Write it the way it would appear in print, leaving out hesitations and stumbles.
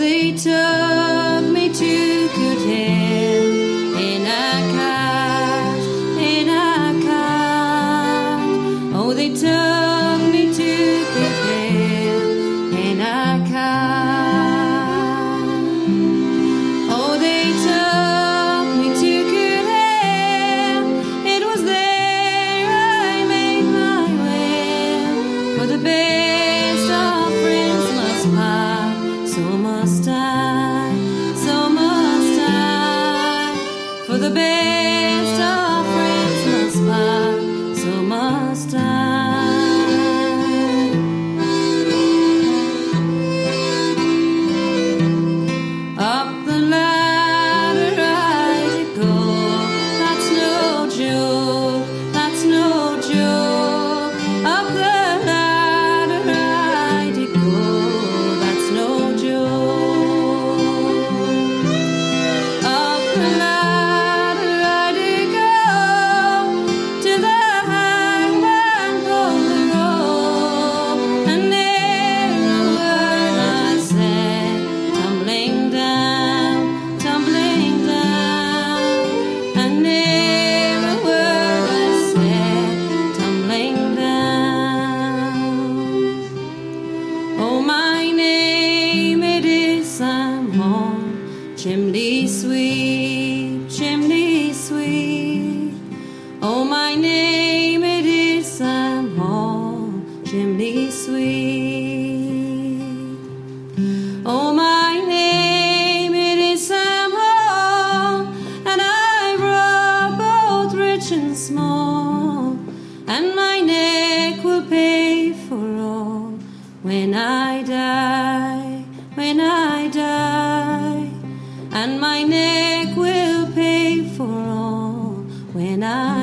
they took me to Goodhill in a cart, in a cart. Oh, they took me to Goodhill in a cart. Oh, they took me to Goodhill. It was there I made my will. For the best of friends must part, so must I, so must I. For the best of friends must part, so must I. Up the ladder I did go, that's no joke, that's no joke. Up the ladder I did go, that's no joke. Up the ladder I did go, till the hangman pulled the rope, and ne'er a word I said, tumbling down, tumbling down, and ne'er a word I said, tumbling down. Oh, my name it is Sam Hall, chimney sweep, chimney sweep. Oh, my name it is Sam Hall, chimney sweep. Oh, my name it is Sam Hall, and I rob both rich and small, and my neck will pay for all when I die, when I die, and my neck will pay for all when I